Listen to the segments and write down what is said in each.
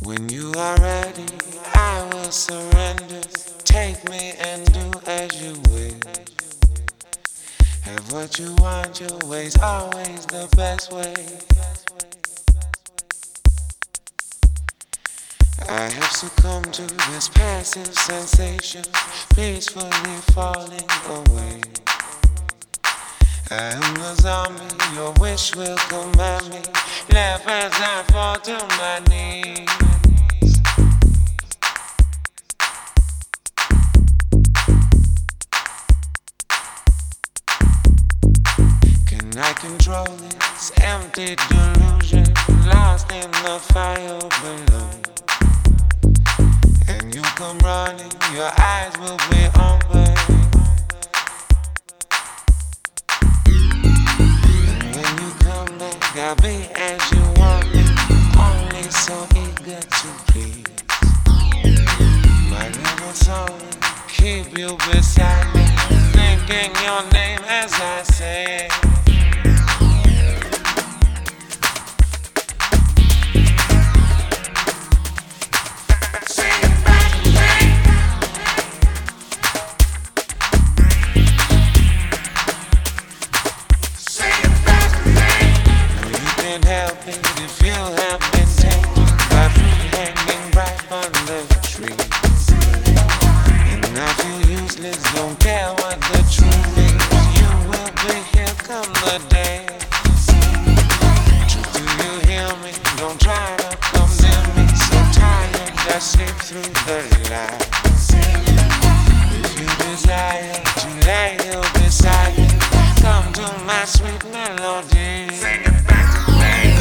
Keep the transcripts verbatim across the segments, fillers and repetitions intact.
When you are ready, I will surrender. Take me and do as you wish. Have what you want, your way's always the best way. I have succumbed to this passive sensation, peacefully falling away. I am the zombie, your wish will command me. Laugh as I fall to my knees. Can I control this empty delusion, lost in the fire below? And you come running, your eyes will be open. And when you come back, I'll be as you want me, only so eager to please. My little soul, keep you beside me, thinking your name as I say it. If you have been taken by fruit hanging right under the trees, and I feel useless, don't care what the truth is. You will be here come the day. Truth, do you hear me? Don't try to condemn me. So tired, just sleep through the lies. If you desire to lay here beside me, come to my sweet melody. Sing it back to me.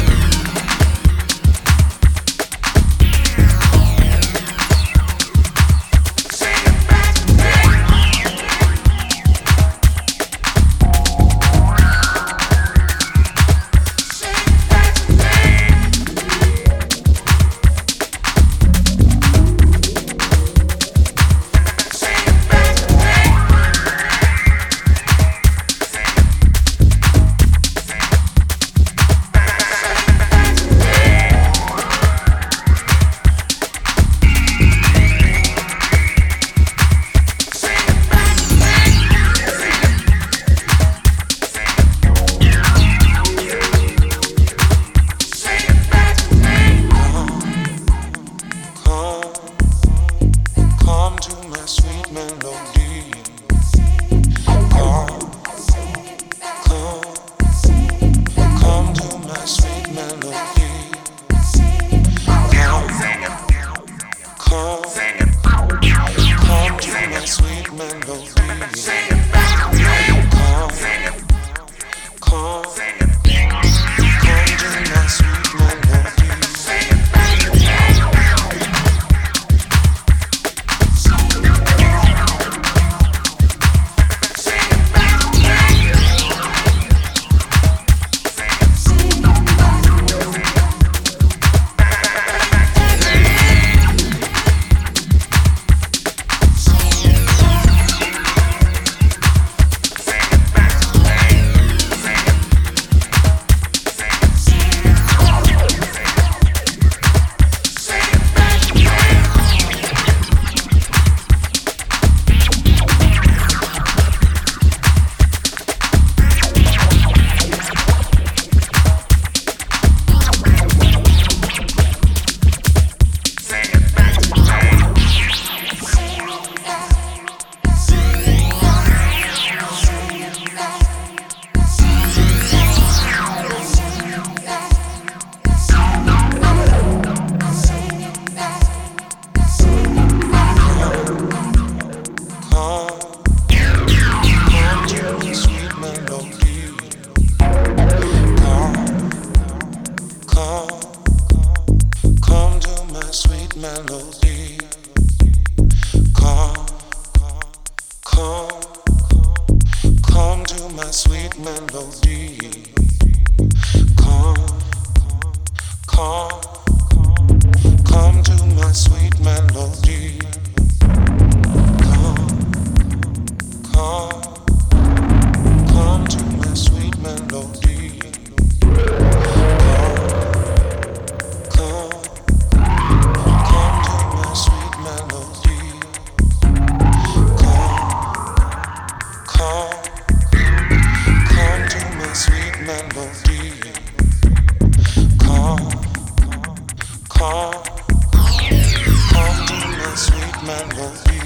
Come, come to my sweet melody. Come, come, come to my sweet melody.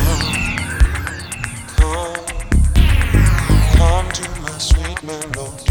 Come, come, come to my sweet melody.